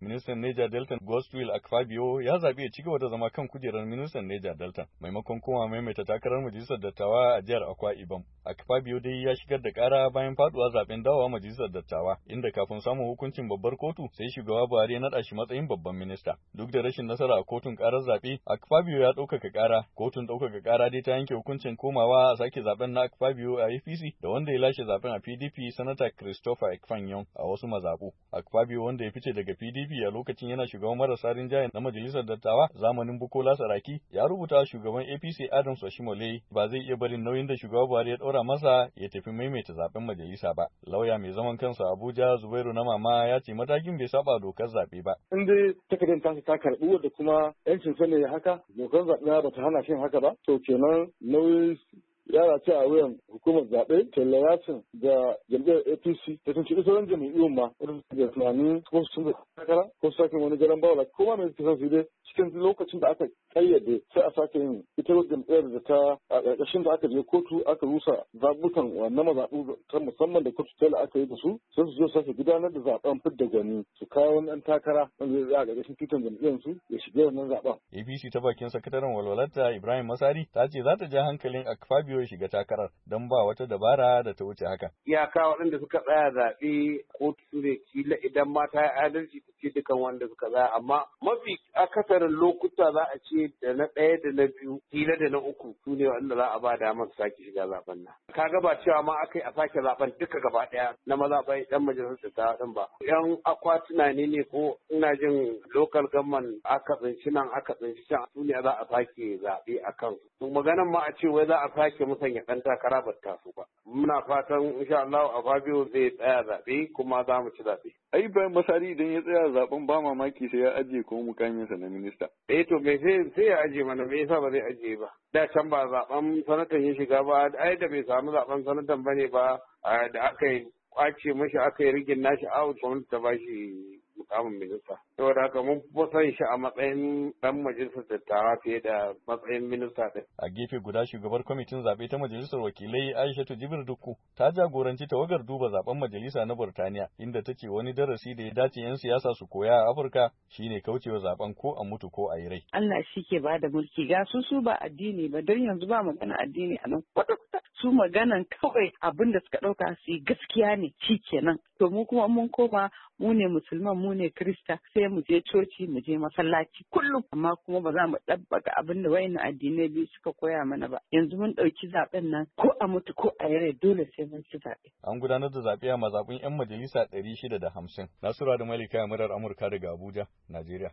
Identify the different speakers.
Speaker 1: ministan Niger Delta Godswill Akpabio ya zaɓi ya ci gaba da zama kan kujerar ministan Niger Delta maimakon kuma maimaita takarar majalisar dattawa a jihar Akwa Ibom. Akpabio dai ya shigar da ƙara bayan faduwa zaben dawowa majalisar dattawa inda kafin samun hukuncin babbar kotu sai shugaba Buhari ya naɗa shi matsayin babban minista. Duk da rashin nasara a kotun ƙarar zaɓe, Akpabio ya ɗaukaka ƙara. Kotun ɗaukaka ƙara dai ta yanke hukuncin komawa a sake zaben na Akpabio a APC da wanda ya lashe zaben a PDP Sanata Christopher Ekpanyon a wasu mazaɓu. Akpabio wanda ya fice daga PDP a lokacin yana shugaban marasa rinjaye na majalisar dattawa zamanin Bukola Saraki ya rubuta shugaban APC Adams Oshimole ba zai iya barin nauyin da shugaba Buhari ya ɗora masa ya tafi maimaita zaben majalisa ba. Lauya mai zaman kansa Abuja Zubairu na Mama ya ce matakin bai saba dokar zaɓe ba.
Speaker 2: In dai takardar ta karɓi wadda kuma yancin sa ne haka dokar zaɓe ba ta hana shi haka ba to kenan nauyin yara ce a wuyan hukumar zaɓe tallawacin da jam'iyyar APC da sun ci sauran jam'iyyun ma wadda su da tunanin ko su sun takara ko su sake wani garan bawala ko ma mai suke su dai cikin lokacin da aka kayyade sai a sake yin ita jam'iyyar da ta a ƙarƙashin da aka je kotu aka rusa zaɓukan wannan mazaɓu ta musamman da kotu tela aka yi da su sai su zo sake gudanar da zaɓen fidda gwani su kawo wani ɗan takara wanda zai a ƙarƙashin titin jam'iyyar su ya shiga wannan zaɓen.
Speaker 1: APC ta bakin sakataren walwalarta Ibrahim Masari ta ce za ta ja hankalin Akpabio ya shiga takarar don ba wata dabara da ta wuce haka.
Speaker 3: Iyaka waɗanda suka tsaya zaɓe kotu su ne kila idan ma ta yi adalci ta ce dukan wanda suka tsaya amma mafi akasarin lokuta za a ce da na ɗaya da na biyu kila da na uku su ne wanda za a ba damar su sake shiga zaben nan. Kaga ba cewa ma aka yi a sake zaben duka gaba ɗaya na mazaɓai ɗan majalisar ta ɗin ba. Yan akwatuna ne ko ina jin local government aka tsinci nan aka tsinci can su ne za a sake zaɓe a kansu. Maganan ma a ce wai za a sake musanya ɗan takara ba ta taso ba. Muna fatan insha Allah Akpabio zai tsaya zaɓe kuma za mu ci zaɓe.
Speaker 4: Ai bayan Masari idan ya tsaya zaɓen ba mamaki sai ya ajiye ko mukaminsa na minista.
Speaker 3: To me sai ya ajiye mana me yasa ba zai ajiye ba. Da can ba zaɓen sanatan ya shiga ba ai da bai samu zaɓen sanatan bane ba da aka yi kwace mashi aka yi rigin nashi out gwamnati ta bashi mukamin minista. Saboda haka mun fi son shi a matsayin dan majalisar dattawa fiye da matsayin minista ɗin.
Speaker 1: A gefe guda shugabar kwamitin zaɓe ta majalisar wakilai Aishatu Jibril Dukku ta jagoranci tawagar duba zaben majalisa na Burtaniya inda ta ce wani darasi da ya dace 'yan siyasa su koya a Afirka shine kaucewa zaben ko a mutu ko a yi rai.
Speaker 5: Allah shi ke ba da mulki ga su ba addini ba don yanzu ba magana addini a nan kwata-kwata su maganan kawai abin da suka ɗauka su yi gaskiya ne shi kenan. To mu kuma mun koma mu ne musulman mu ne krista sai mu je coci mu je masallaci kullum amma kuma ba za mu ɗabbaka abin da wayan addinai biyu suka koya mana ba yanzu mun ɗauki zaɓen nan ko a mutu ko a yare dole sai mun ci zaɓe.
Speaker 1: An gudanar da zaɓe a mazaɓin 'yan majalisa 650. Nasura da Malika murar Amurka daga Abuja, Najeriya.